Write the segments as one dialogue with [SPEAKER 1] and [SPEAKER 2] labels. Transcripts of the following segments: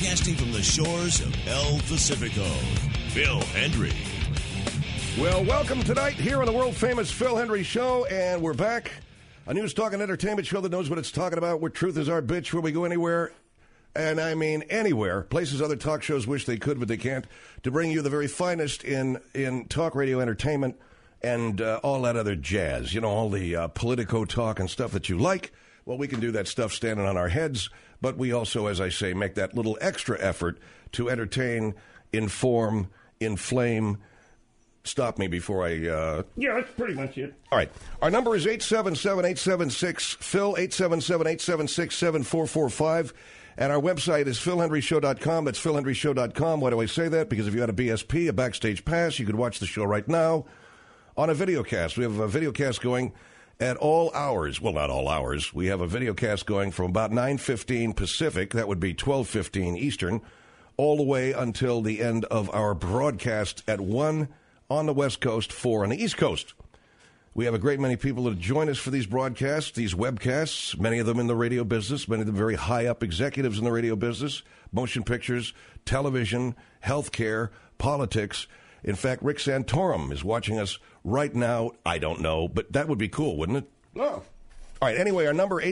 [SPEAKER 1] Broadcasting from the shores of El Pacifico, Phil Hendrie.
[SPEAKER 2] Well, welcome tonight here on the world-famous Phil Hendrie Show, and we're back. A news, talk, and entertainment show that knows what it's talking about, where truth is our bitch, where we go anywhere, and I mean anywhere, places other talk shows wish they could, but they can't, to bring you the very finest in talk radio entertainment and all that other jazz. You know, all the Politico talk and stuff that you like. Well, we can do that stuff standing on our heads, but we also, as I say, make that little extra effort to entertain, inform, inflame. Stop me before I... Yeah, that's pretty much it. All right. Our number is 877-876-PHIL, 877-876-7445. And our website is philhendryshow.com. That's philhendryshow.com. Why do I say that? Because if you had a BSP, a backstage pass, you could watch the show right now on a videocast. We have a videocast going at all hours. Well, not all hours. We have a videocast going from about 9:15 Pacific, that would be 12:15 Eastern, all the way until the end of our broadcast at 1 on the West Coast, 4 on the East Coast. We have a great many people that join us for these broadcasts, these webcasts, many of them in the radio business, many of them very high-up executives in the radio business, motion pictures, television, healthcare, politics. In fact, Rick Santorum is watching us right now. I don't know, but that would be cool, wouldn't it? No. All right, anyway, our number,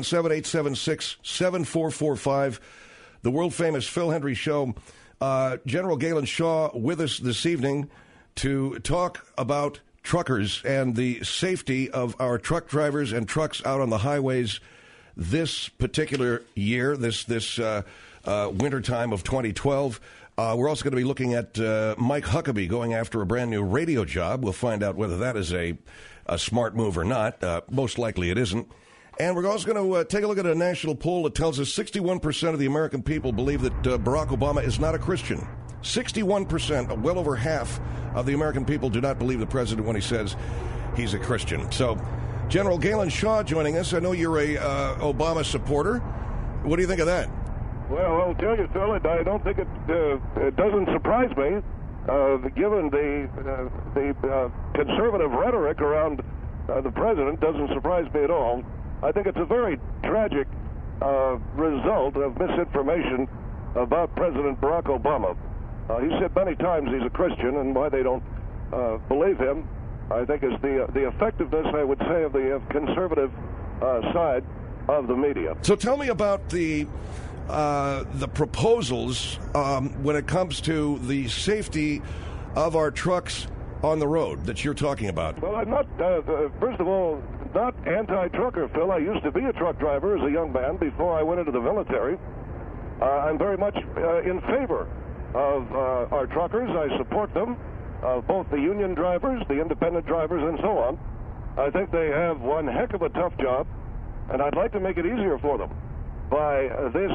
[SPEAKER 2] 877-876-7445, the world-famous Phil Hendrie Show. General Galen Shaw with us this evening to talk about truckers and the safety of our truck drivers and trucks out on the highways this particular year, this wintertime of 2012. We're also going to be looking at Mike Huckabee going after a brand new radio job. We'll find out whether that is a smart move or not. Most likely it isn't. And we're also going to take a look at a national poll that tells us 61% of the American people believe that Barack Obama is not a Christian. 61%, well over half of the American people do not believe the president when he says he's a Christian. So, General Galen Shaw joining us. I know you're a Obama supporter. What do you think of that?
[SPEAKER 3] Well, I'll tell you, Phil, I don't think it doesn't surprise me, given the conservative rhetoric around the president. Doesn't surprise me at all. I think it's a very tragic result of misinformation about President Barack Obama. He said many times he's a Christian, and why they don't believe him, I think, is the effectiveness, I would say, of the conservative side of the media.
[SPEAKER 2] So tell me about the proposals when it comes to the safety of our trucks on the road that you're talking about.
[SPEAKER 3] Well, I'm not, first of all, not anti-trucker, Phil. I used to be a truck driver as a young man before I went into the military. I'm very much in favor of our truckers. I support them, both the union drivers, the independent drivers, and so on. I think they have one heck of a tough job, and I'd like to make it easier for them by this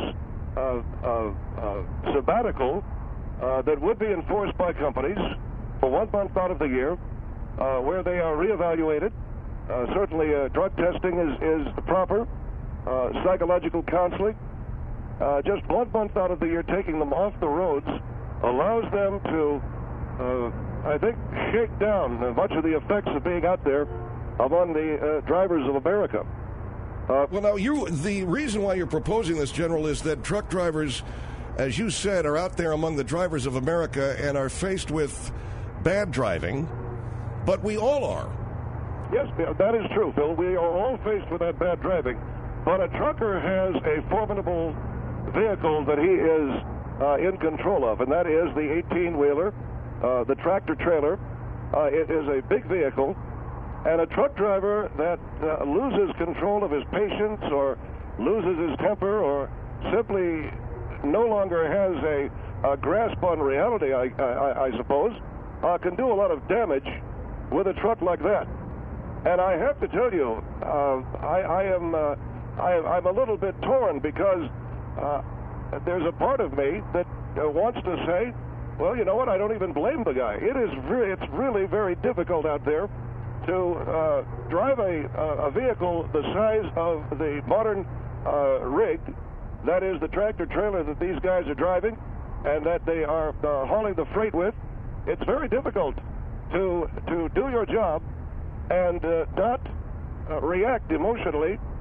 [SPEAKER 3] sabbatical that would be enforced by companies for 1 month out of the year, where they are reevaluated. Certainly drug testing is proper, psychological counseling. Just 1 month out of the year taking them off the roads allows them to, I think, shake down much of the effects of being out there among the drivers of America.
[SPEAKER 2] Well, now, the reason why you're proposing this, General, is that truck drivers, as you said, are out there among the drivers of America and are faced with bad driving, but we all are.
[SPEAKER 3] Yes, that is true, Phil. We are all faced with that bad driving, but a trucker has a formidable vehicle that he is in control of, and that is the 18-wheeler, the tractor-trailer. It is a big vehicle, and a truck driver that loses control of his patience or loses his temper or simply no longer has a grasp on reality, I suppose, can do a lot of damage with a truck like that. And I have to tell you, I'm a little bit torn because there's a part of me that wants to say, well, you know what, I don't even blame the guy. It's really very difficult out there to drive a vehicle the size of the modern rig, that is the tractor-trailer that these guys are driving and that they are hauling the freight with. It's very difficult to do your job and not react emotionally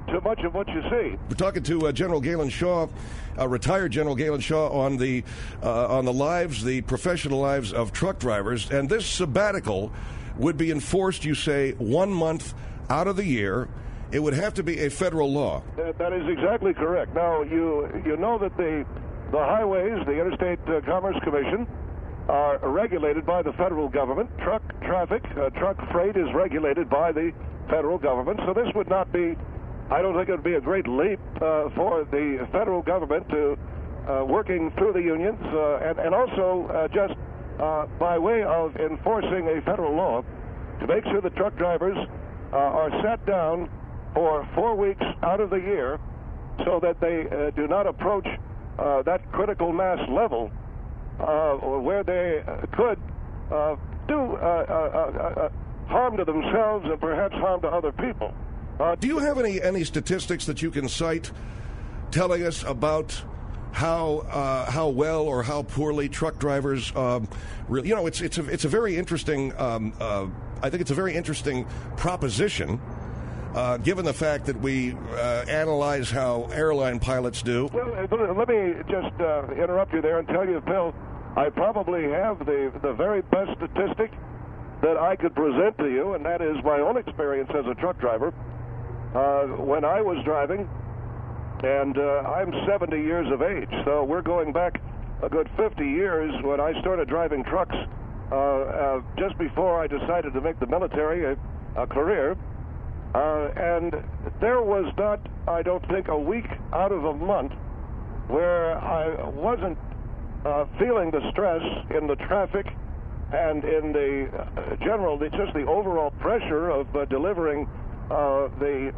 [SPEAKER 3] to much of what you see.
[SPEAKER 2] We're talking to General Galen Shaw, retired General Galen Shaw, on the lives, the professional lives of truck drivers. And this sabbatical would be enforced, you say, 1 month out of the year. It would have to be a federal law.
[SPEAKER 3] That is exactly correct. Now, you know that the highways, the Interstate Commerce Commission, are regulated by the federal government. Truck traffic, truck freight is regulated by the federal government. So this would not be, I don't think it would be a great leap for the federal government to working through the unions and also just by way of enforcing a federal law to make sure the truck drivers are sat down for 4 weeks out of the year so that they do not approach that critical mass level where they could do harm to themselves and perhaps harm to other people.
[SPEAKER 2] Do you have any statistics that you can cite telling us about how well or how poorly truck drivers really? You know, it's a very interesting. I think it's a very interesting proposition. Given the fact that we analyze how airline pilots do.
[SPEAKER 3] Well, let me just interrupt you there and tell you, Bill, I probably have the very best statistic that I could present to you, and that is my own experience as a truck driver. When I was driving, and I'm 70 years of age, so we're going back a good 50 years when I started driving trucks just before I decided to make the military a career. And there was not, I don't think, a week out of a month where I wasn't feeling the stress in the traffic and in the just the overall pressure of delivering the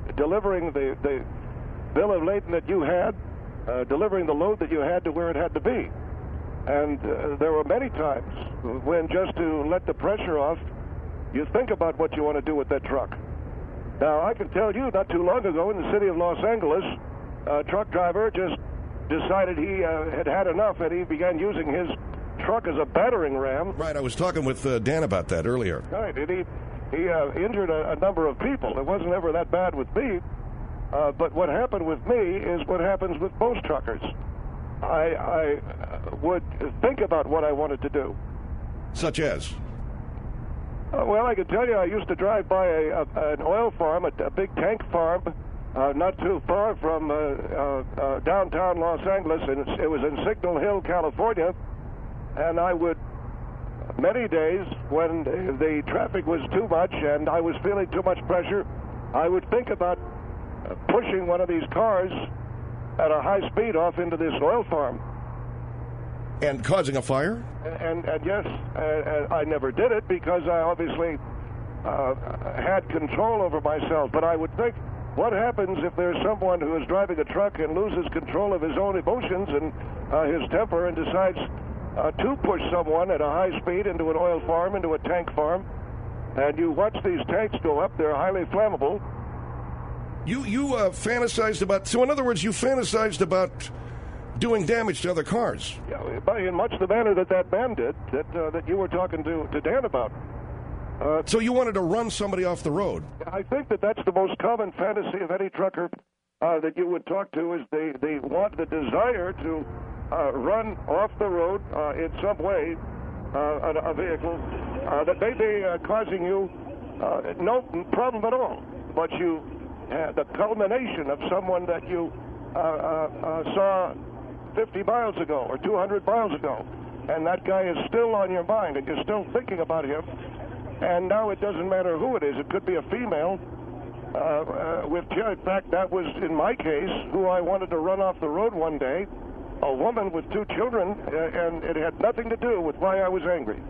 [SPEAKER 3] bill of lading that you had, delivering the load that you had to where it had to be. And there were many times when, just to let the pressure off, you think about what you want to do with that truck. Now, I can tell you, not too long ago in the city of Los Angeles, a truck driver just decided he had had enough, and he began using his truck as a battering ram.
[SPEAKER 2] Right, I was talking with Dan about that earlier.
[SPEAKER 3] Right, and he injured a number of people. It wasn't ever that bad with me, but what happened with me is what happens with most truckers. I would think about what I wanted to do.
[SPEAKER 2] Such as?
[SPEAKER 3] Well, I can tell you, I used to drive by an oil farm, a big tank farm, not too far from downtown Los Angeles, and it was in Signal Hill, California. And I would, many days when the traffic was too much and I was feeling too much pressure, I would think about pushing one of these cars at a high speed off into this oil farm.
[SPEAKER 2] And causing a fire?
[SPEAKER 3] And yes, I never did it because I obviously had control over myself. But I would think, what happens if there's someone who is driving a truck and loses control of his own emotions and his temper and decides to push someone at a high speed into an oil farm, into a tank farm, and you watch these tanks go up, they're highly flammable.
[SPEAKER 2] You fantasized about, so in other words, you fantasized about doing damage to other cars.
[SPEAKER 3] Yeah, in much the manner that man did, that you were talking to Dan about.
[SPEAKER 2] So you wanted to run somebody off the road?
[SPEAKER 3] I think that's the most common fantasy of any trucker that you would talk to, is the desire to run off the road in some way a vehicle that may be causing you no problem at all, but you the culmination of someone that you saw 50 miles ago or 200 miles ago, and that guy is still on your mind, and you're still thinking about him, and now it doesn't matter who it is. It could be a female. In fact, that was, in my case, who I wanted to run off the road one day, a woman with 2 children, and it had nothing to do with why I was angry.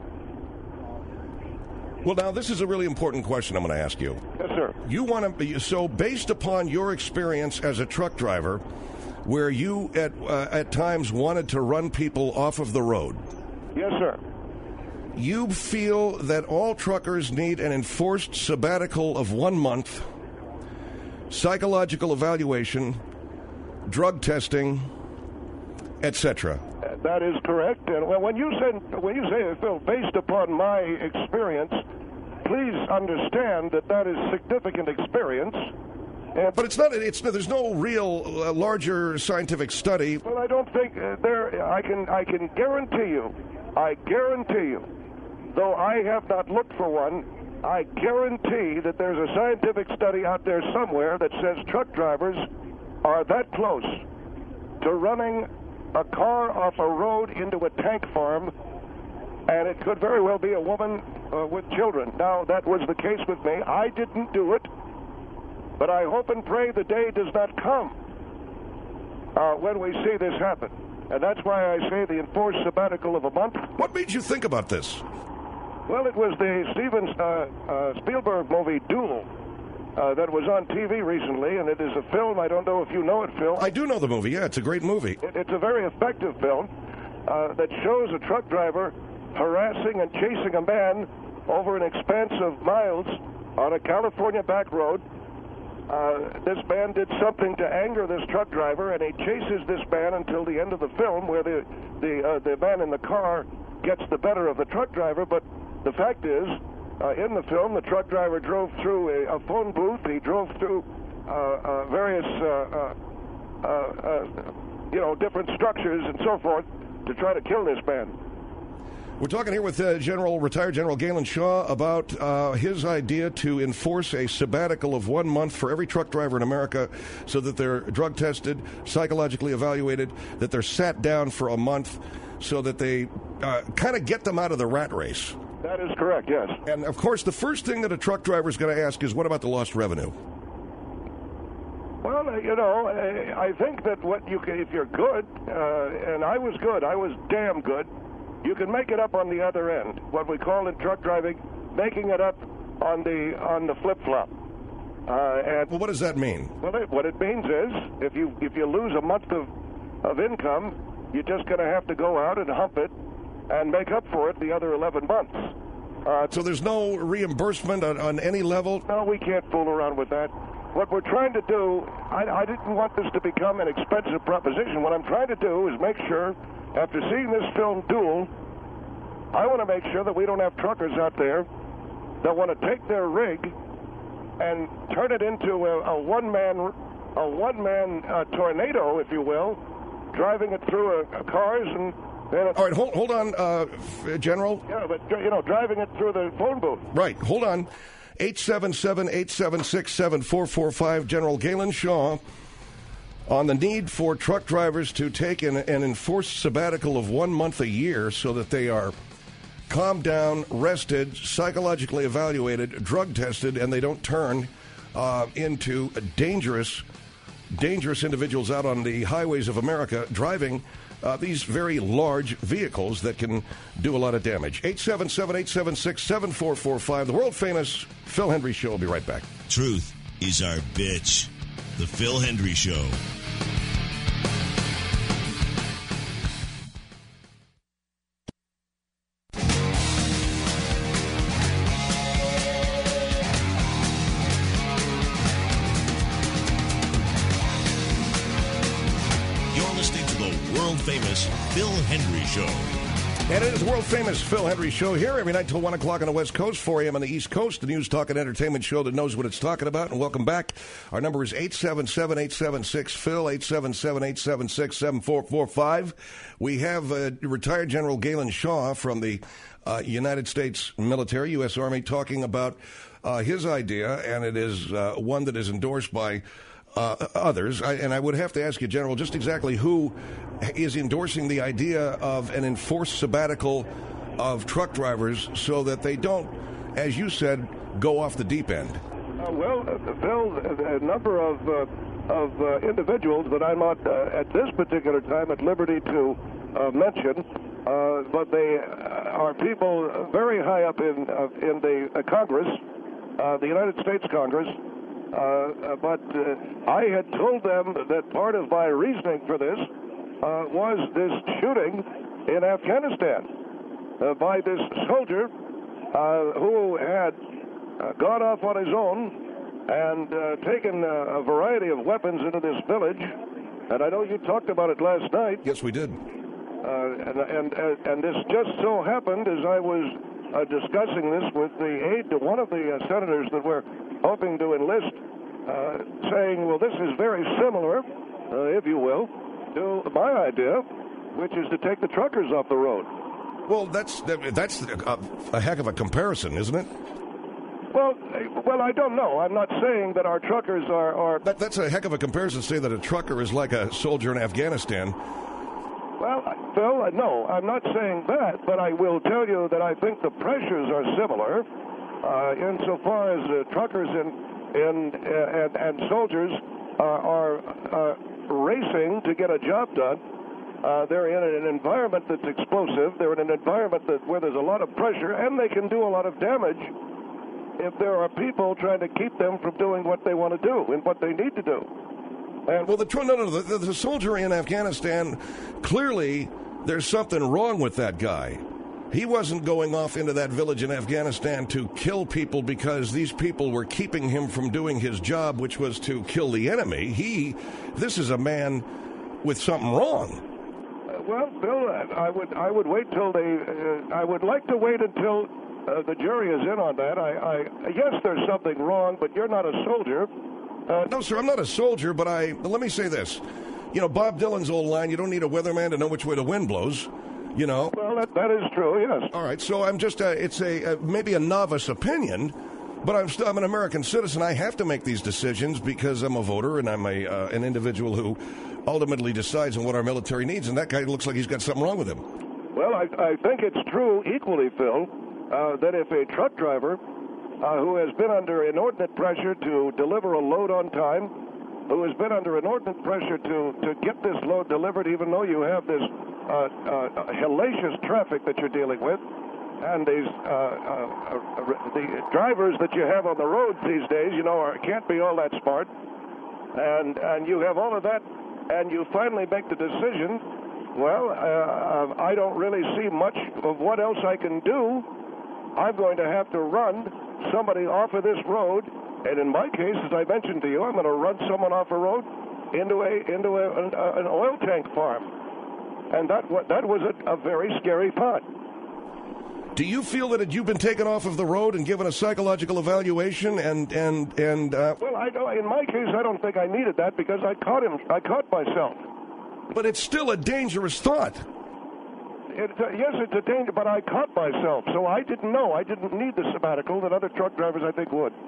[SPEAKER 2] Well, now, this is a really important question I'm going to ask you.
[SPEAKER 3] Yes, sir.
[SPEAKER 2] You want to, so based upon your experience as a truck driver, where you at times wanted to run people off of the road.
[SPEAKER 3] Yes, sir.
[SPEAKER 2] You feel that all truckers need an enforced sabbatical of 1 month, psychological evaluation, drug testing, etc.
[SPEAKER 3] That is correct. And when you say, Phil, based upon my experience, please understand that is significant experience.
[SPEAKER 2] But it's not. There's no real larger scientific study.
[SPEAKER 3] Well, I don't think there. I can guarantee you. I guarantee you. Though I have not looked for one, I guarantee that there's a scientific study out there somewhere that says truck drivers are that close to running a car off a road into a tank farm, and it could very well be a woman with children. Now, that was the case with me. I didn't do it, but I hope and pray the day does not come when we see this happen. And that's why I say the enforced sabbatical of a month.
[SPEAKER 2] What made you think about this?
[SPEAKER 3] Well, it was the Steven Spielberg movie Duel that was on TV recently, and it is a film. I don't know if you know it, Phil.
[SPEAKER 2] I do know the movie. Yeah, it's a great movie.
[SPEAKER 3] It's a very effective film that shows a truck driver harassing and chasing a man over an expanse of miles on a California back road. This man did something to anger this truck driver, and he chases this man until the end of the film, where the man in the car gets the better of the truck driver. But the fact is, in the film, the truck driver drove through a phone booth. He drove through various, different structures and so forth to try to kill this man.
[SPEAKER 2] We're talking here with retired General Galen Shaw about his idea to enforce a sabbatical of 1 month for every truck driver in America so that they're drug tested, psychologically evaluated, that they're sat down for a month so that they kind of get them out of the rat race.
[SPEAKER 3] That is correct, yes.
[SPEAKER 2] And, of course, the first thing that a truck driver is going to ask is, what about the lost revenue?
[SPEAKER 3] Well, I think that if you're good, and I was good, I was damn good, you can make it up on the other end. What we call in truck driving, making it up on the flip-flop.
[SPEAKER 2] Well, what does that mean?
[SPEAKER 3] Well, what it means is, if you lose a month of income, you're just going to have to go out and hump it and make up for it the other 11 months.
[SPEAKER 2] So there's no reimbursement on any level?
[SPEAKER 3] No, we can't fool around with that. What we're trying to do, I didn't want this to become an expensive proposition. What I'm trying to do is make sure, after seeing this film Duel, I want to make sure that we don't have truckers out there that want to take their rig and turn it into a one-man tornado, if you will, driving it through cars and...
[SPEAKER 2] All right, hold on, General.
[SPEAKER 3] Yeah, but, driving it through the phone booth.
[SPEAKER 2] Right, hold on. 877-876-7445, General Galen Shaw, on the need for truck drivers to take an enforced sabbatical of 1 month a year so that they are calmed down, rested, psychologically evaluated, drug tested, and they don't turn into dangerous individuals out on the highways of America driving these very large vehicles that can do a lot of damage. 877-876-7445. The world-famous Phil Hendrie Show. Will be right back.
[SPEAKER 1] Truth is our bitch. The Phil Hendrie Show. Famous Phil Hendrie Show.
[SPEAKER 2] And it is the world-famous Phil Hendrie Show here every night till 1 o'clock on the West Coast, 4 a.m. on the East Coast, the news, talk, and entertainment show that knows what it's talking about. And welcome back. Our number is 877-876-PHIL, 877-876-7445. We have retired General Galen Shaw from the United States military, U.S. Army, talking about his idea, and it is one that is endorsed by others. And I would have to ask you, General, just exactly who is endorsing the idea of an enforced sabbatical of truck drivers so that they don't, as you said, go off the deep end?
[SPEAKER 3] Phil, a number of individuals that I'm not at this particular time at liberty to mention, but they are people very high up in the Congress, the United States Congress. But I had told them that part of my reasoning for this was this shooting in Afghanistan by this soldier who had gone off on his own and taken a variety of weapons into this village. And I know you talked about it last night.
[SPEAKER 2] Yes, we did.
[SPEAKER 3] And this just so happened as I was discussing this with the aide to one of the senators that we're hoping to enlist saying, well, this is very similar, if you will, to my idea, which is to take the truckers off the road.
[SPEAKER 2] Well, that's a heck of a comparison, isn't it?
[SPEAKER 3] Well, I don't know. I'm not saying that our truckers are...
[SPEAKER 2] That's a heck of a comparison to say that a trucker is like a soldier in Afghanistan.
[SPEAKER 3] Well, Phil, no, I'm not saying that, but I will tell you that I think the pressures are similar insofar as truckers and soldiers are racing to get a job done. They're in an environment that's explosive. They're in an environment where there's a lot of pressure, and they can do a lot of damage if there are people trying to keep them from doing what they want to do and what they need to do. And
[SPEAKER 2] well, the soldier in Afghanistan, clearly there's something wrong with that guy. He wasn't going off into that village in Afghanistan to kill people because these people were keeping him from doing his job, which was to kill the enemy. This is a man with something wrong.
[SPEAKER 3] Well, Bill, I would wait till I would like to wait until the jury is in on that. Yes, there's something wrong, but you're not a soldier.
[SPEAKER 2] No, sir, I'm not a soldier, but let me say this. You know, Bob Dylan's old line, you don't need a weatherman to know which way the wind blows, you know.
[SPEAKER 3] Well, that is true, yes.
[SPEAKER 2] All right, so I'm just, it's maybe a novice opinion, but I'm an American citizen. I have to make these decisions because I'm a voter and I'm an individual who ultimately decides on what our military needs, and that guy looks like he's got something wrong with him.
[SPEAKER 3] Well, I think it's true equally, Phil, that if a truck driver who has been under inordinate pressure to deliver a load on time, who has been under inordinate pressure to get this load delivered, even though you have this hellacious traffic that you're dealing with, and the drivers that you have on the road these days, you know, can't be all that smart, and you have all of that, and you finally make the decision, well, I don't really see much of what else I can do. I'm going to have to run somebody off of this road, and in my case, as I mentioned to you, I'm going to run someone off a road into an oil tank farm, and that was a very scary thought.
[SPEAKER 2] Do you feel that you've been taken off of the road and given a psychological evaluation?
[SPEAKER 3] Well, I don't. In my case, I don't think I needed that because I caught myself.
[SPEAKER 2] But it's still a dangerous thought.
[SPEAKER 3] Yes, it's a danger, but I caught myself, so I didn't know. I didn't need the sabbatical that other truck drivers, I think, would.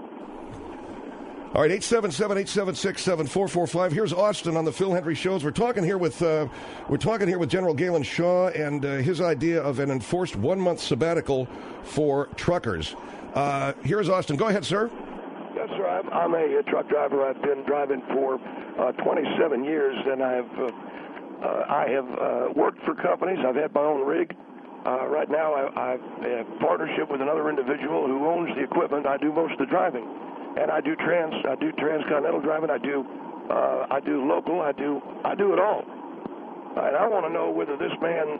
[SPEAKER 2] All right, 877-876-7445. Here's Austin on the Phil Hendrie Shows. We're talking here with General Galen Shaw and his idea of an enforced 1-month sabbatical for truckers. Here's Austin. Go ahead, sir.
[SPEAKER 4] Yes, sir. I'm a truck driver. I've been driving for 27 years, and I have worked for companies. I've had my own rig. Right now, I have a partnership with another individual who owns the equipment. I do most of the driving, and I do transcontinental driving. I do local. I do it all. And I want to know whether this man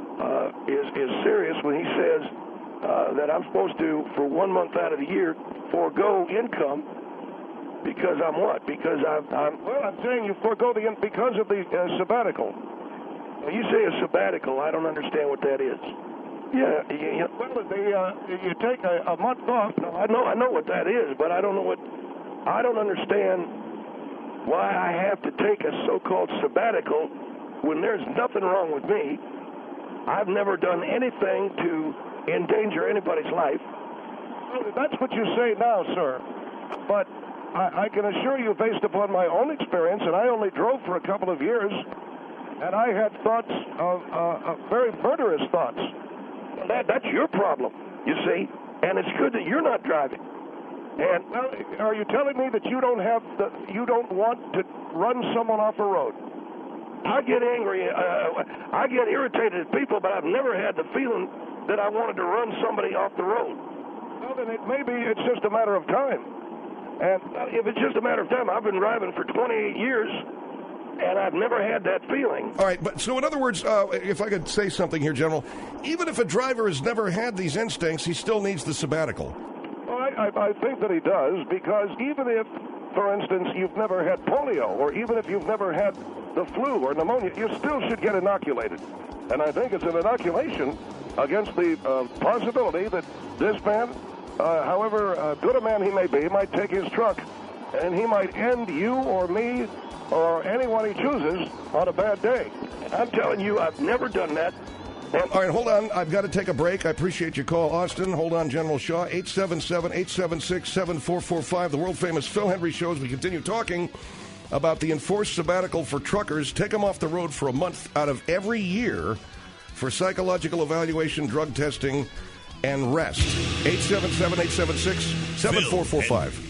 [SPEAKER 4] is serious when he says that I'm supposed to, for 1 month out of the year, forego income. Because I'm what? Because I'm
[SPEAKER 3] saying you forego because of the sabbatical.
[SPEAKER 4] When you say a sabbatical, I don't understand what that is. Yeah.
[SPEAKER 3] Well, you take a month off.
[SPEAKER 4] No, I know what that is, but I don't understand why I have to take a so-called sabbatical when there's nothing wrong with me. I've never done anything to endanger anybody's life.
[SPEAKER 3] Well, that's what you say now, sir. But I can assure you, based upon my own experience, and I only drove for a couple of years, and I had thoughts of very murderous thoughts.
[SPEAKER 4] That's your problem, you see, and it's good that you're not driving. And
[SPEAKER 3] well, are you telling me that you don't want to run someone off a road?
[SPEAKER 4] I get angry, I get irritated at people, but I've never had the feeling that I wanted to run somebody off the road.
[SPEAKER 3] Well, then it's just a matter of time.
[SPEAKER 4] And if it's just a matter of time, I've been driving for 28 years, and I've never had that feeling.
[SPEAKER 2] All right, but so in other words, if I could say something here, General, even if a driver has never had these instincts, he still needs the sabbatical.
[SPEAKER 3] Well, I think that he does, because even if, for instance, you've never had polio, or even if you've never had the flu or pneumonia, you still should get inoculated. And I think it's an inoculation against the possibility that this man, however good a man he may be, might take his truck and he might end you or me or anyone he chooses on a bad day.
[SPEAKER 4] I'm telling you, I've never done that.
[SPEAKER 2] All right, hold on. I've got to take a break. I appreciate your call, Austin. Hold on, General Shaw. 877-876-7445, the world-famous Phil Hendrie Show, as we continue talking about the enforced sabbatical for truckers. Take them off the road for a month out of every year for psychological evaluation, drug testing, and rest. 877-876-7445.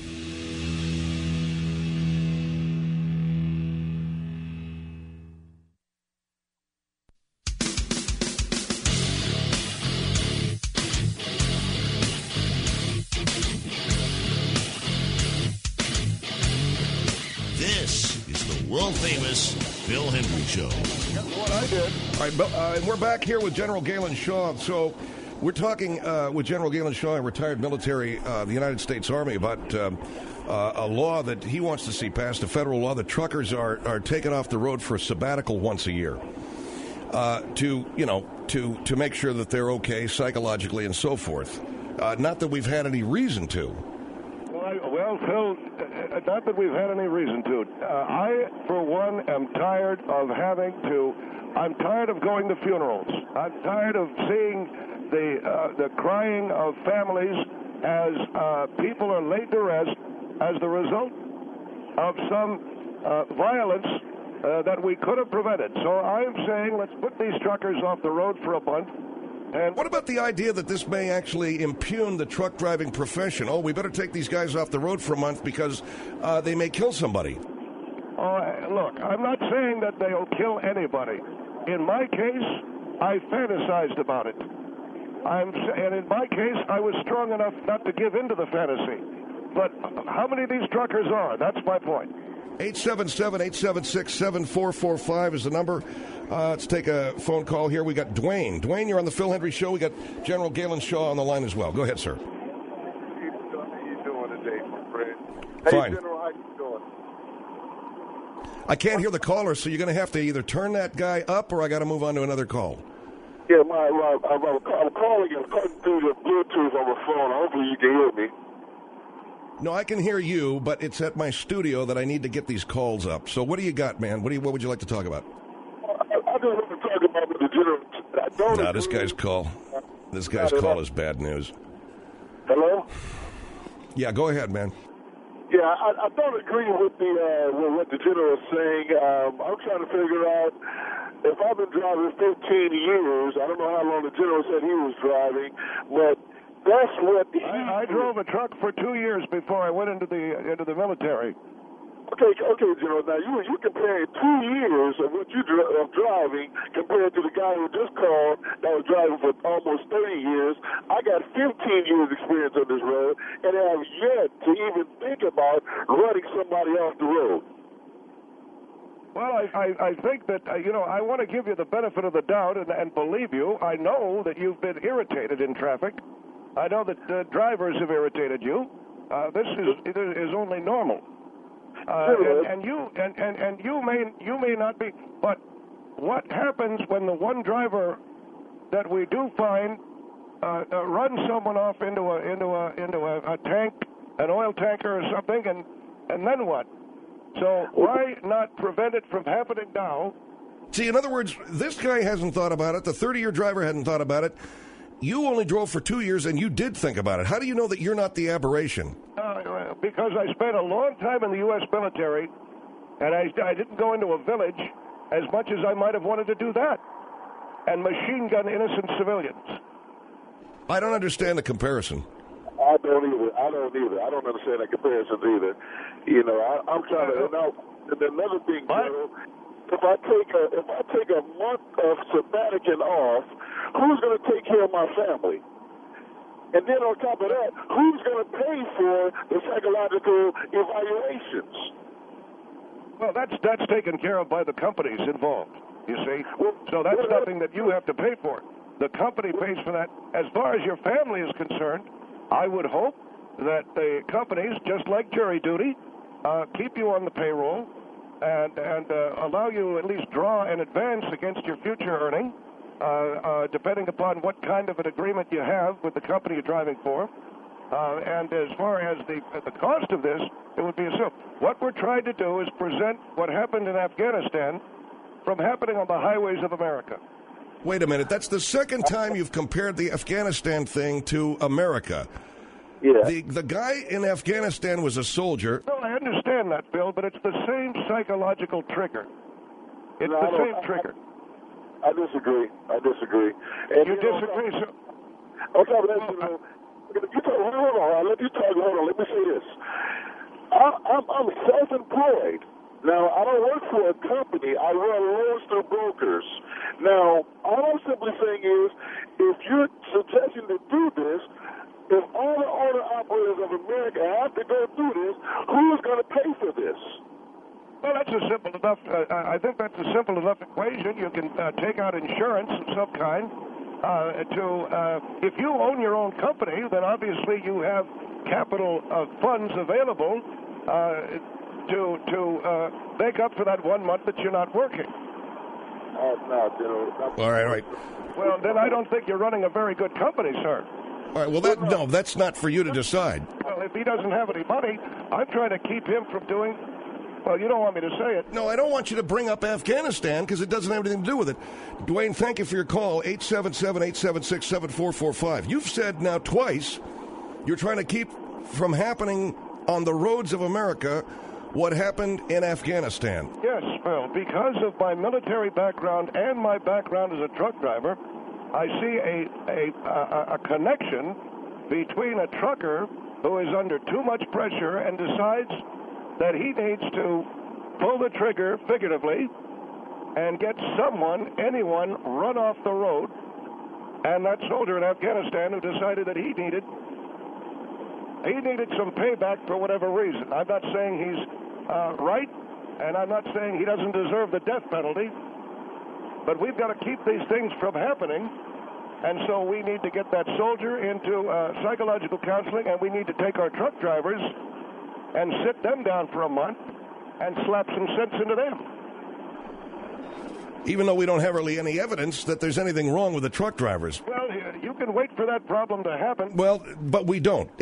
[SPEAKER 1] World-famous Phil Hendrie Show.
[SPEAKER 3] That's what I did.
[SPEAKER 2] All right, and we're back here with General Galen Shaw. So we're talking with General Galen Shaw, a retired military of the United States Army, about a law that he wants to see passed, a federal law that truckers are taken off the road for a sabbatical once a year to make sure that they're okay psychologically and so forth. Not that we've had any reason to.
[SPEAKER 3] Well, Phil, not that we've had any reason to. I, for one, am tired of I'm tired of going to funerals. I'm tired of seeing the crying of families as people are laid to rest as the result of some violence that we could have prevented. So I'm saying let's put these truckers off the road for a month. And
[SPEAKER 2] what about the idea that this may actually impugn the truck driving profession? Oh, we better take these guys off the road for a month because they may kill somebody.
[SPEAKER 3] Look, I'm not saying that they'll kill anybody. In my case, I fantasized about it. And in my case, I was strong enough not to give in to the fantasy. But how many of these truckers are? That's my point.
[SPEAKER 2] 877-876-7445 is the number. Let's take a phone call here. We got Dwayne. Dwayne, you're on the Phil Hendrie Show. We got General Galen Shaw on the line as well. Go ahead, sir.
[SPEAKER 5] How you doing today, my friend?
[SPEAKER 2] Fine.
[SPEAKER 5] Hey, General, how you doing?
[SPEAKER 2] I can't hear the caller, so you're going to have to either turn that guy up or I got to move on to another call.
[SPEAKER 5] Yeah, I'm calling you. I'm calling through the Bluetooth on the phone. Hopefully you can hear me.
[SPEAKER 2] No, I can hear you, but it's at my studio that I need to get these calls up. So what do you got, man? What would you like to talk about?
[SPEAKER 5] I just want to talk about the General.
[SPEAKER 2] This guy's call is bad news.
[SPEAKER 5] Hello?
[SPEAKER 2] Yeah, go ahead, man.
[SPEAKER 5] Yeah, I don't agree with what the General is saying. I'm trying to figure out, if I've been driving 15 years, I don't know how long the General said he was driving, but that's what
[SPEAKER 3] I drove a truck for 2 years before I went into the military.
[SPEAKER 5] Okay, General. Now you comparing 2 years of what you of driving compared to the guy who just called that was driving for almost 30 years. I got 15 years experience on this road, and have yet to even think about running somebody off the road.
[SPEAKER 3] Well, I think that, I want to give you the benefit of the doubt and believe you. I know that you've been irritated in traffic. I know that drivers have irritated you. This is only normal. And you may not be. But what happens when the one driver that we do find runs someone off into a tank, an oil tanker or something, and then what? So why not prevent it from happening now?
[SPEAKER 2] See, in other words, this guy hasn't thought about it. The 30-year driver hadn't thought about it. You only drove for 2 years, and you did think about it. How do you know that you're not the aberration?
[SPEAKER 3] Because I spent a long time in the U.S. military, and I didn't go into a village as much as I might have wanted to do that, and machine gun innocent civilians.
[SPEAKER 2] I don't understand the comparison.
[SPEAKER 5] I don't either. I don't understand the comparisons either. I'm trying to. Now, another thing, General, if I take a month of sabbatical off, who's going to take care of my family? And then on top of that, who's going to pay for the psychological evaluations?
[SPEAKER 3] Well, that's taken care of by the companies involved, you see. So that's nothing that you have to pay for. The company pays for that. As far as your family is concerned, I would hope that the companies, just like jury duty, keep you on the payroll and allow you at least draw an advance against your future earning, depending upon what kind of an agreement you have with the company you're driving for. And as far as the cost of this, it would be assumed. What we're trying to do is present what happened in Afghanistan from happening on the highways of America.
[SPEAKER 2] Wait a minute. That's the second time you've compared the Afghanistan thing to America.
[SPEAKER 5] Yeah.
[SPEAKER 2] The guy in Afghanistan was a soldier.
[SPEAKER 3] No, I understand that, Bill, but it's the same psychological trigger. It's the same trigger.
[SPEAKER 5] I disagree. And
[SPEAKER 3] You disagree, sir?
[SPEAKER 5] Okay, but hold on. Let me say this. I'm self-employed. Now, I don't work for a company. I run loans through brokers. Now, all I'm simply saying is, if you're suggesting to do this, if all the owner-operators of America have to go through this, who's going to pay for this?
[SPEAKER 3] Well, that's a simple enough. I think that's a simple enough equation. You can take out insurance of some kind. If you own your own company, then obviously you have capital funds available to make up for that 1 month that you're not working.
[SPEAKER 2] All right.
[SPEAKER 3] Well, then I don't think you're running a very good company, sir.
[SPEAKER 2] All right. Well, that's not for you to decide.
[SPEAKER 3] Well, if he doesn't have any money, I'm trying to keep him from doing. Well, you don't want me to say it.
[SPEAKER 2] No, I don't want you to bring up Afghanistan because it doesn't have anything to do with it. Dwayne, thank you for your call, 877-876-7445. You've said now twice you're trying to keep from happening on the roads of America what happened in Afghanistan.
[SPEAKER 3] Yes, Phil. Because of my military background and my background as a truck driver, I see a connection between a trucker who is under too much pressure and decides that he needs to pull the trigger, figuratively, and get anyone, run off the road. And that soldier in Afghanistan who decided that he needed some payback for whatever reason. I'm not saying he's right, and I'm not saying he doesn't deserve the death penalty, but we've got to keep these things from happening, and so we need to get that soldier into psychological counseling, and we need to take our truck drivers and sit them down for a month and slap some sense into them.
[SPEAKER 2] Even though we don't have really any evidence that there's anything wrong with the truck drivers.
[SPEAKER 3] Well, you can wait for that problem to happen.
[SPEAKER 2] Well, but we don't.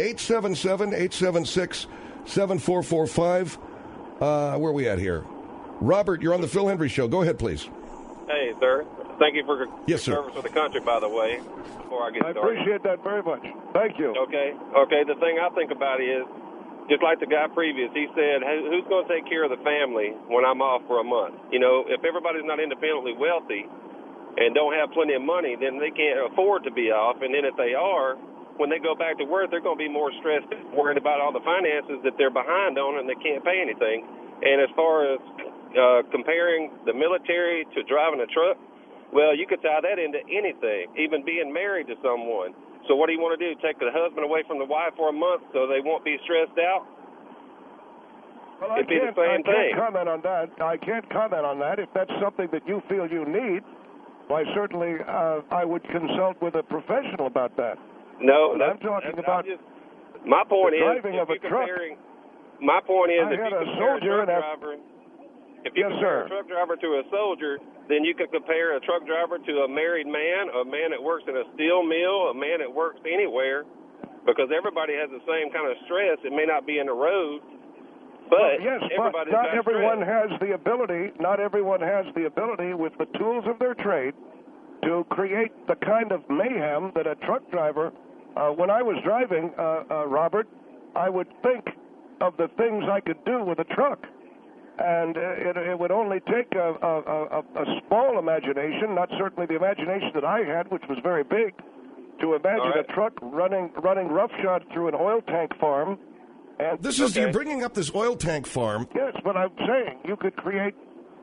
[SPEAKER 2] 877-876-7445. Where are we at here? Robert, you're on the Phil Hendry Show. Go ahead, please.
[SPEAKER 6] Hey, sir. Thank you for your
[SPEAKER 2] Sir.
[SPEAKER 6] service to the country, by the way, before I get started.
[SPEAKER 3] I appreciate that very much. Thank you.
[SPEAKER 6] Okay. The thing I think about is, just like the guy previous, he said, hey, who's going to take care of the family when I'm off for a month? You know, if everybody's not independently wealthy and don't have plenty of money, then they can't afford to be off. And then if they are, when they go back to work, they're going to be more stressed, worried about all the finances that they're behind on and they can't pay anything. And as far as comparing the military to driving a truck, well, you could tie that into anything, even being married to someone. So what do you want to do, take the husband away from the wife for a month so they won't be stressed out?
[SPEAKER 3] Well, I can't comment on that. I can't comment on that. If that's something that you feel you need, why, certainly I would consult with a professional about that.
[SPEAKER 6] No,
[SPEAKER 3] I'm talking about
[SPEAKER 6] my point is,
[SPEAKER 3] driving of a truck.
[SPEAKER 6] My point is,
[SPEAKER 3] if you compare a
[SPEAKER 6] truck driver to a soldier, then you could compare a truck driver to a married man, a man that works in a steel mill, a man that works anywhere, because everybody has the same kind of stress. It may not be in the road, but
[SPEAKER 3] not everyone has the ability. Not everyone has the ability with the tools of their trade to create the kind of mayhem that a truck driver. When I was driving, Robert, I would think of the things I could do with a truck. And it would only take a small imagination, not certainly the imagination that I had, which was very big, to imagine a truck running roughshod through an oil tank farm. And
[SPEAKER 2] you're bringing up this oil tank farm.
[SPEAKER 3] Yes, but I'm saying you could create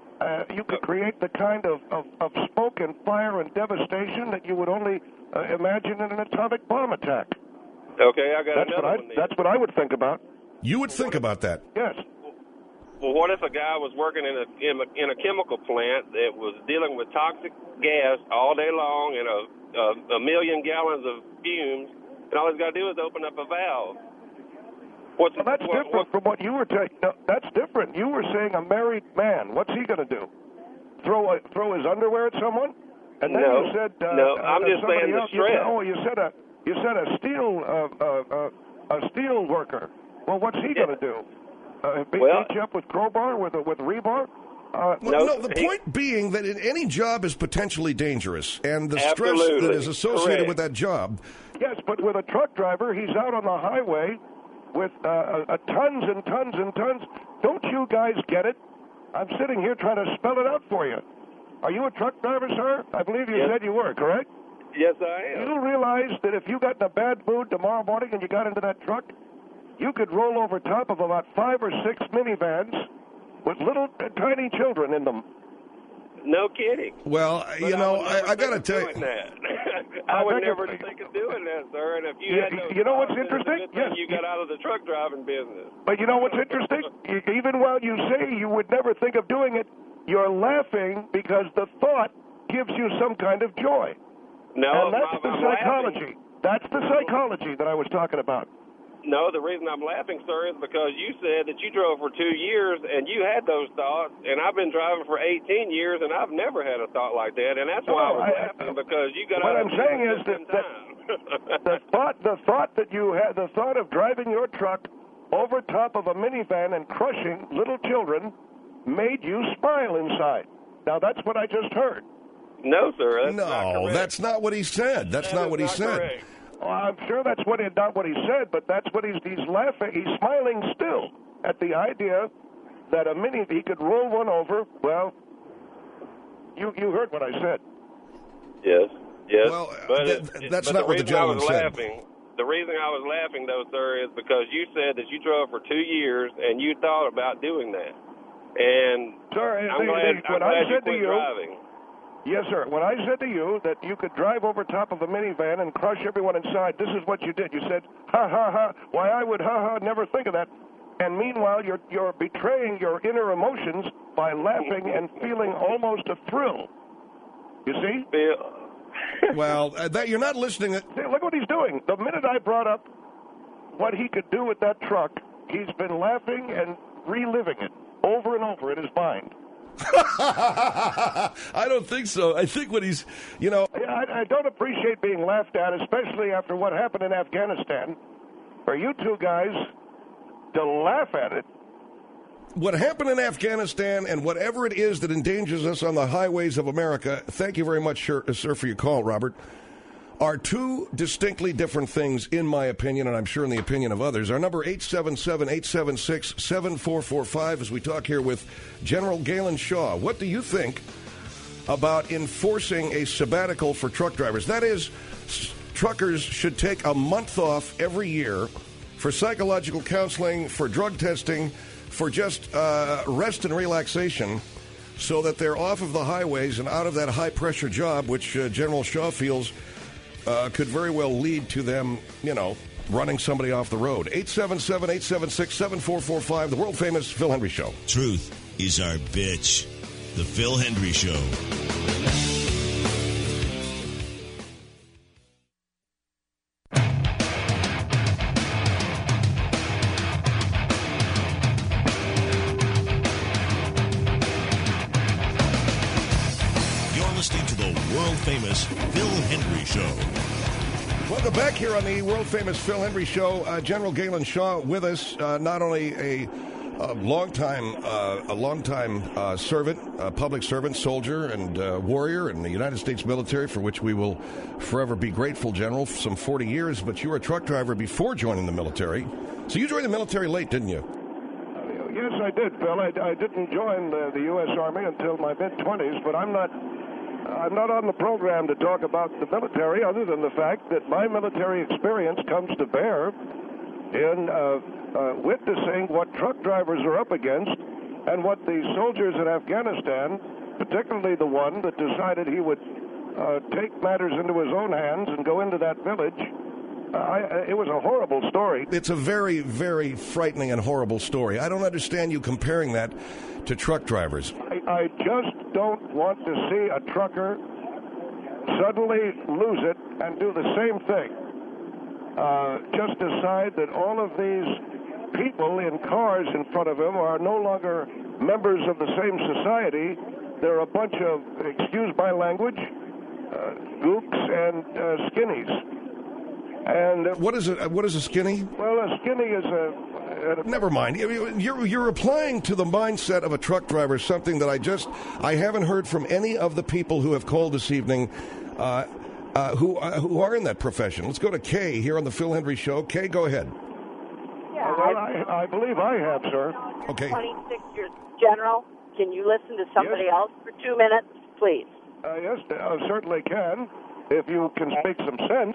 [SPEAKER 3] the kind of smoke and fire and devastation that you would only imagine in an atomic bomb attack.
[SPEAKER 6] Okay, I got another one.
[SPEAKER 3] That's what I would think about.
[SPEAKER 2] You would think about that?
[SPEAKER 3] Yes.
[SPEAKER 6] Well, what if a guy was working in a chemical plant that was dealing with toxic gas all day long and a million gallons of fumes, and all he's got to do is open up a valve?
[SPEAKER 3] That's different from what you were saying. No, that's different. You were saying a married man. What's he going to do? Throw his underwear at someone? And then you said
[SPEAKER 6] no. I'm just saying the stress.
[SPEAKER 3] You said a steel a steel worker. Well, what's he going to do? Beat you up with crowbar, with rebar?
[SPEAKER 2] The point being that any job is potentially dangerous, and the stress that is associated with that job.
[SPEAKER 3] Yes, but with a truck driver, he's out on the highway with tons and tons and tons. Don't you guys get it? I'm sitting here trying to spell it out for you. Are you a truck driver, sir? I believe you said you were, correct?
[SPEAKER 6] Yes, I am.
[SPEAKER 3] You realize that if you got in a bad mood tomorrow morning and you got into that truck, you could roll over top of about 5 or 6 minivans with little tiny children in them.
[SPEAKER 6] No kidding.
[SPEAKER 2] Well, I got to tell you.
[SPEAKER 6] I would never think of doing that, sir. And if you had those,
[SPEAKER 3] you know what's interesting?
[SPEAKER 6] Yes. You got out of the truck driving business.
[SPEAKER 3] But you know what's interesting? Even while you say you would never think of doing it, you're laughing because the thought gives you some kind of joy.
[SPEAKER 6] No,
[SPEAKER 3] and that's the psychology.
[SPEAKER 6] Laughing.
[SPEAKER 3] That's the psychology that I was talking about.
[SPEAKER 6] No, the reason I'm laughing, sir, is because you said that you drove for 2 years and you had those thoughts, and I've been driving for 18 years and I've never had a thought like that, and that's why I was laughing, because you got.
[SPEAKER 3] What I'm saying is that the thought that you had, the thought of driving your truck over top of a minivan and crushing little children, made you smile inside. Now that's what I just heard.
[SPEAKER 6] No, sir.
[SPEAKER 2] That's not what he said. That's not what he said.
[SPEAKER 6] Correct.
[SPEAKER 3] Well, I'm sure that's not what he said, but that's what he's laughing. He's smiling still at the idea that he could roll one over. Well, you heard what I said.
[SPEAKER 6] Yes.
[SPEAKER 2] Well, that's not what the gentleman said.
[SPEAKER 6] The reason I was laughing, though, sir, is because you said that you drove for 2 years and you thought about doing that. And
[SPEAKER 3] sir,
[SPEAKER 6] I'm glad you quit driving.
[SPEAKER 3] Yes, sir. When I said to you that you could drive over top of a minivan and crush everyone inside, this is what you did. You said, ha, ha, ha. Why, I would, ha, ha, never think of that. And meanwhile, you're betraying your inner emotions by laughing and feeling almost a thrill. You see?
[SPEAKER 2] Well, you're not listening.
[SPEAKER 3] See, look what he's doing. The minute I brought up what he could do with that truck, he's been laughing and reliving it over and over in his mind.
[SPEAKER 2] I don't think so. I think what he's,
[SPEAKER 3] I don't appreciate being laughed at, especially after what happened in Afghanistan. For you two guys to laugh at it.
[SPEAKER 2] What happened in Afghanistan and whatever it is that endangers us on the highways of America, thank you very much, sir, for your call, Robert, are two distinctly different things, in my opinion, and I'm sure in the opinion of others. Our number 877-876-7445 as we talk here with General Galen Shaw. What do you think about enforcing a sabbatical for truck drivers? That is, truckers should take a month off every year for psychological counseling, for drug testing, for just rest and relaxation, so that they're off of the highways and out of that high-pressure job, which General Shaw feels could very well lead to them, running somebody off the road. 877-876-7445, the world-famous Phil Hendrie Show.
[SPEAKER 1] Truth is our bitch. The Phil Hendrie Show. You're listening to the world-famous Phil Hendrie Show.
[SPEAKER 2] Welcome back here on the world-famous Phil Hendrie Show. General Galen Shaw with us, not only a long-time servant, public servant, soldier, and warrior in the United States military, for which we will forever be grateful, General, for some 40 years. But you were a truck driver before joining the military. So you joined the military late, didn't you?
[SPEAKER 3] Yes, I did, Phil. I didn't join the U.S. Army until my mid-20s, but I'm not on the program to talk about the military, other than the fact that my military experience comes to bear in witnessing what truck drivers are up against and what the soldiers in Afghanistan, particularly the one that decided he would take matters into his own hands and go into that village. It was a horrible story.
[SPEAKER 2] It's a very, very frightening and horrible story. I don't understand you comparing that to truck drivers.
[SPEAKER 3] I just don't want to see a trucker suddenly lose it and do the same thing. Just decide that all of these people in cars in front of him are no longer members of the same society. They're a bunch of, excuse my language, gooks and skinnies. And
[SPEAKER 2] What is it? What is a skinny?
[SPEAKER 3] well, a skinny is a
[SPEAKER 2] Never mind. You're applying to the mindset of a truck driver something that I haven't heard from any of the people who have called this evening who are in that profession. Let's go to Kay here on the Phil Hendry Show. Kay, go ahead.
[SPEAKER 7] Yeah,
[SPEAKER 3] well, I believe I have, sir.
[SPEAKER 2] Okay.
[SPEAKER 7] 26 years. General, can you listen to somebody else for 2 minutes, please?
[SPEAKER 3] Yes, I certainly can, if you can speak some sense.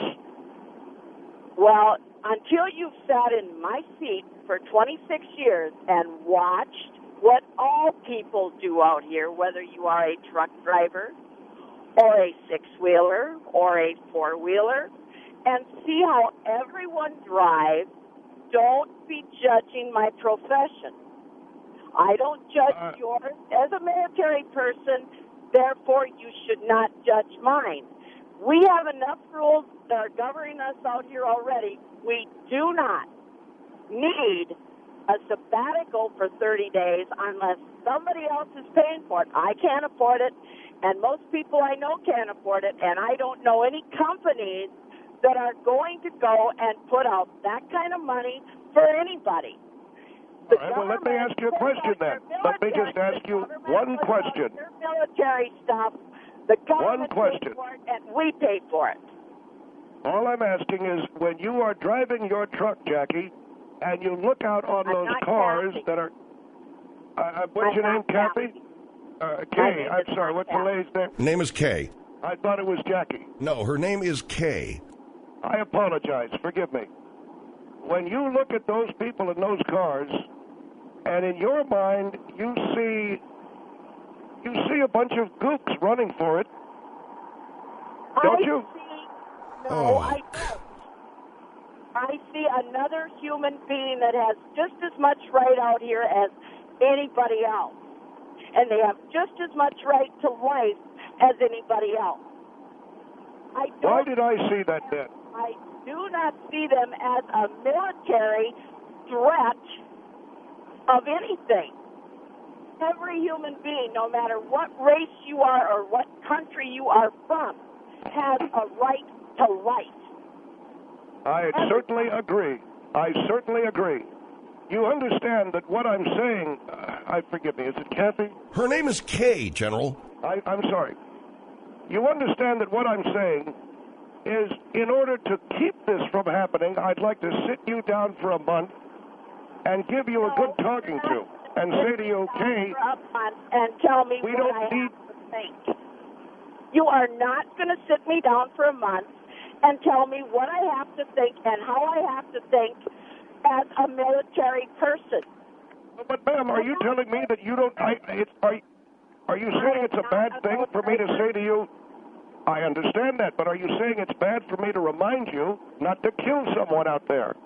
[SPEAKER 7] Well, until you've sat in my seat for 26 years and watched what all people do out here, whether you are a truck driver or a six-wheeler or a four-wheeler, and see how everyone drives, don't be judging my profession. I don't judge yours as a military person, therefore you should not judge mine. We have enough rules that are governing us out here already. We do not need a sabbatical for 30 days unless somebody else is paying for it. I can't afford it, and most people I know can't afford it, and I don't know any companies that are going to go and put out that kind of money for anybody.
[SPEAKER 3] All right, well, let me ask you a question then. Let me just ask you one question.
[SPEAKER 7] Your military stuff, the government pays for it, and we pay for it.
[SPEAKER 3] All I'm asking is, when you are driving your truck, Jackie, and you look out on those cars
[SPEAKER 7] Kathy.
[SPEAKER 3] that are... what's your name, Kathy? Kay, I'm sorry, what's the lady's name?
[SPEAKER 2] Name is Kay.
[SPEAKER 3] I thought it was Jackie.
[SPEAKER 2] No, her name is Kay.
[SPEAKER 3] I apologize. Forgive me. When you look at those people in those cars, and in your mind you see a bunch of gooks running for it, don't you?
[SPEAKER 7] I don't. I see another human being that has just as much right out here as anybody else. And they have just as much right to life as anybody else.
[SPEAKER 3] Why did I see that then?
[SPEAKER 7] I do not see them as a military threat of anything. Every human being, no matter what race you are or what country you are from, has a right to life.
[SPEAKER 3] I certainly agree. I certainly agree. You understand that what I'm saying, forgive me, is it Kathy?
[SPEAKER 2] Her name is Kay, General.
[SPEAKER 3] I'm sorry. You understand that what I'm saying is, in order to keep this from happening, I'd like to sit you down for a month and give you a good talking to and say to you, Kay,
[SPEAKER 7] and tell me
[SPEAKER 3] we
[SPEAKER 7] what
[SPEAKER 3] don't
[SPEAKER 7] I
[SPEAKER 3] need...
[SPEAKER 7] have to think. You are not going to sit me down for a month and tell me what I have to think and how I have to think as a military person.
[SPEAKER 3] But, ma'am, are you telling me that you don't... Are you saying it's a bad thing for me to say to you... I understand that, but are you saying it's bad for me to remind you not to kill someone out there?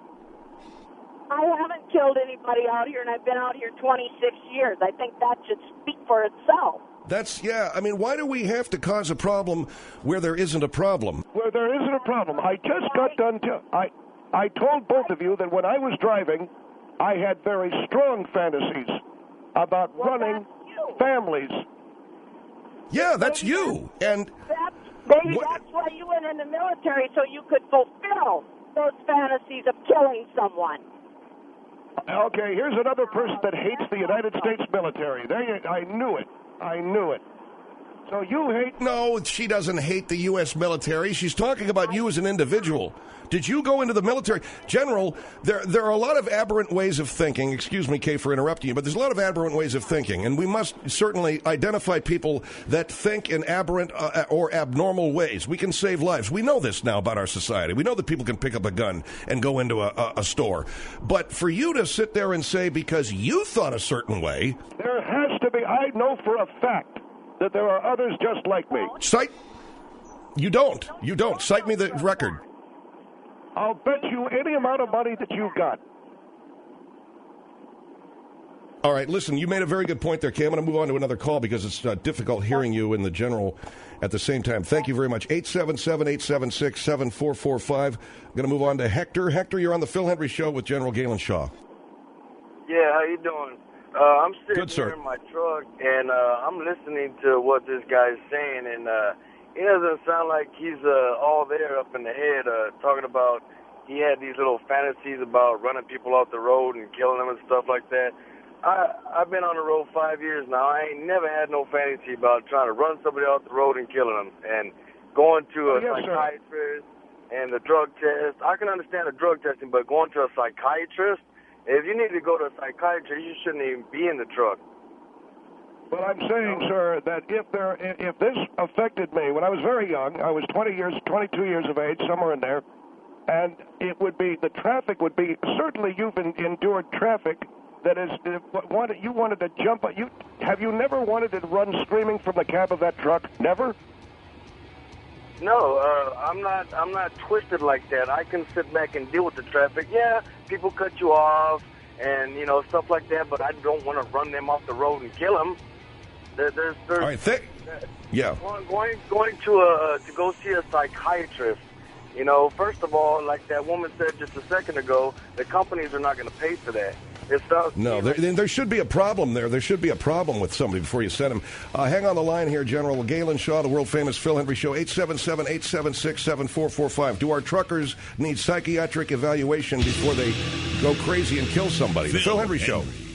[SPEAKER 7] I haven't killed anybody out here, and I've been out here 26 years. I think that should speak for itself.
[SPEAKER 2] I mean, why do we have to cause a problem where there isn't a problem?
[SPEAKER 3] Where there isn't a problem. I just got done... I told both of you that when I was driving, I had very strong fantasies about running families.
[SPEAKER 2] Yeah, that's you. And
[SPEAKER 7] that's why you went in the military, so you could fulfill those fantasies of killing someone.
[SPEAKER 3] Okay, here's another person that hates the United States military. I knew it. I knew it. So you hate...
[SPEAKER 2] No, she doesn't hate the U.S. military. She's talking about you as an individual. Did you go into the military? General, there are a lot of aberrant ways of thinking. Excuse me, Kay, for interrupting you, but there's a lot of aberrant ways of thinking, and we must certainly identify people that think in aberrant or abnormal ways. We can save lives. We know this now about our society. We know that people can pick up a gun and go into a store. But for you to sit there and say because you thought a certain way...
[SPEAKER 3] There has to be. I know for a fact that there are others just like me.
[SPEAKER 2] You don't. You don't. Cite me the record.
[SPEAKER 3] I'll bet you any amount of money that you've got.
[SPEAKER 2] All right, listen, you made a very good point there, Kay. I'm going to move on to another call because it's difficult hearing you and the General at the same time. Thank you very much. 877-876-7445. I'm going to move on to Hector. Hector, you're on the Phil Hendry Show with General Galen Shaw.
[SPEAKER 8] Yeah, how you doing? I'm sitting
[SPEAKER 2] Good, sir.
[SPEAKER 8] here in my truck, and I'm listening to what this guy's saying, and he doesn't sound like he's all there up in the head, talking about he had these little fantasies about running people off the road and killing them and stuff like that. I've been on the road 5 years now. I ain't never had no fantasy about trying to run somebody off the road and killing them. And going to a psychiatrist and the drug test, I can understand the drug testing, but going to a psychiatrist, if you need to go to a psychiatrist, you shouldn't even be in the truck.
[SPEAKER 3] But I'm saying, sir, that if this affected me when I was very young, I was 22 years of age, somewhere in there, and it would be, the traffic would be, certainly you've endured traffic that is, you wanted to jump, have you never wanted to run screaming from the cab of that truck? Never?
[SPEAKER 8] No, I'm not twisted like that. I can sit back and deal with the traffic. Yeah, people cut you off and, you know, stuff like that, but I don't want to run them off the road and kill them. There's
[SPEAKER 2] all right,
[SPEAKER 8] going to go see a psychiatrist. You know, first of all, like that woman said just a second ago, the companies are not going to pay for that.
[SPEAKER 2] No, there should be a problem there. There should be a problem with somebody before you send him. Hang on the line here, General Galen Shaw, the world-famous Phil Hendry Show, 877-876-7445. Do our truckers need psychiatric evaluation before they go crazy and kill somebody? The Phil Hendry Show.